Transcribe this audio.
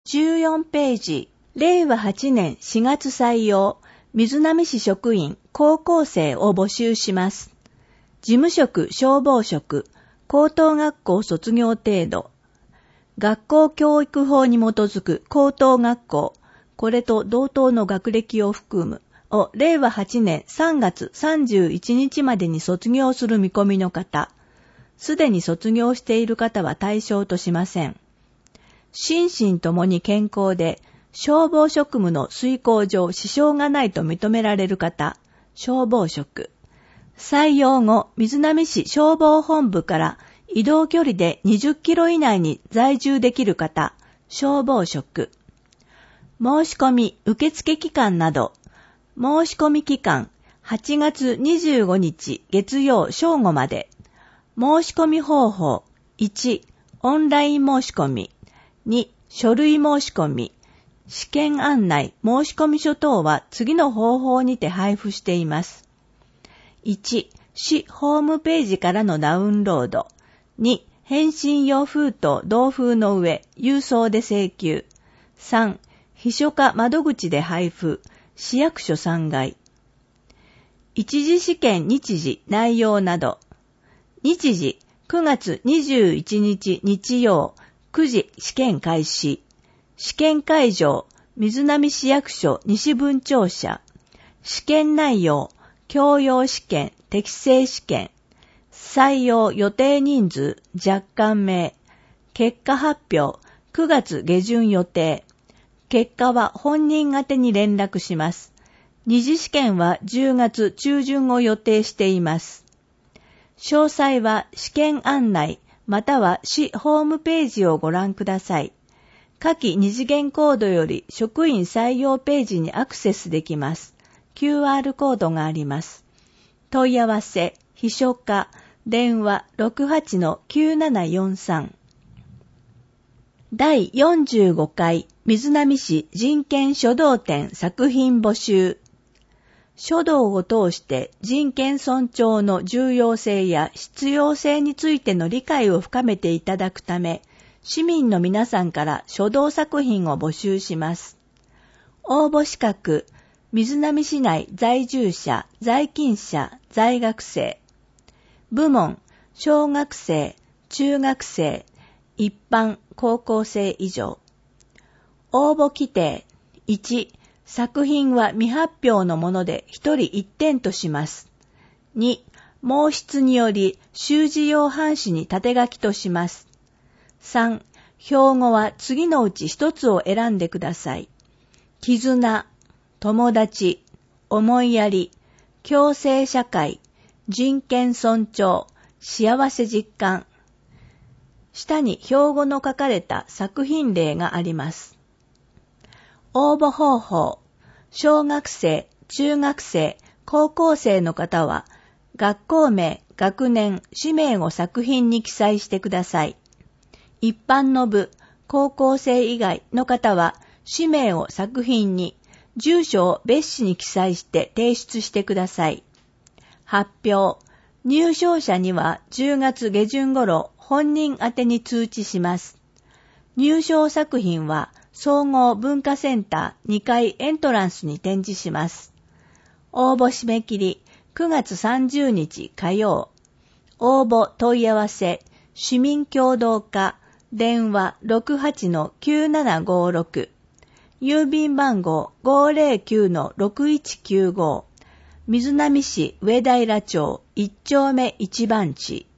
14ページ、令和8年4月採用、瑞浪市職員、高校生を募集します。事務職、消防職、高等学校卒業程度。学校教育法に基づく高等学校、これと同等の学歴を含む、を令和8年3月31日までに卒業する見込みの方。すでに卒業している方は対象としません。心身ともに健康で、消防職務の遂行上支障がないと認められる方、消防職。採用後、瑞浪市消防本部から移動距離で20キロ以内に在住できる方、消防職。申し込み、受付期間など、申し込み期間、8月25日月曜正午まで。申し込み方法、1、オンライン申し込み。2、書類申し込み。試験案内、申し込み書等は次の方法にて配布しています。1、市ホームページからのダウンロード。2、返信用封筒同封の上、郵送で請求。3、秘書課窓口で配布、市役所3階。一次試験日時、内容など。日時、9月21日日曜、9時試験開始。試験会場、瑞浪市役所西分庁舎。試験内容、教養試験、適正試験。採用予定人数、若干名。結果発表、9月下旬予定。結果は本人宛てに連絡します。二次試験は10月中旬を予定しています。詳細は試験案内、または市ホームページをご覧ください。下記二次元コードより職員採用ページにアクセスできます。QR コードがあります。問い合わせ、秘書課、電話 68-9743。第45回瑞浪市人権書道展作品募集。書道を通して人権尊重の重要性や必要性についての理解を深めていただくため、市民の皆さんから書道作品を募集します。応募資格、瑞浪市内在住者、在勤者、在学生。部門、小学生、中学生、一般、高校生以上。応募規定、1、作品は未発表のもので1人1点とします。2、毛筆により習字用版紙に縦書きとします。3、標語は次のうち一つを選んでください。絆、友達、思いやり、共生社会、人権尊重、幸せ実感。下に標語の書かれた作品例があります。応募方法。小学生、中学生、高校生の方は、学校名、学年、氏名を作品に記載してください。一般の部、高校生以外の方は、氏名を作品に、住所を別紙に記載して提出してください。発表。入賞者には10月下旬頃、本人宛てに通知します。入賞作品は、総合文化センター2階エントランスに展示します。応募締め切り9月30日火曜。応募問い合わせ市民協同課電話 68-9756 郵便番号 509-6195 瑞浪市上平町1丁目1番地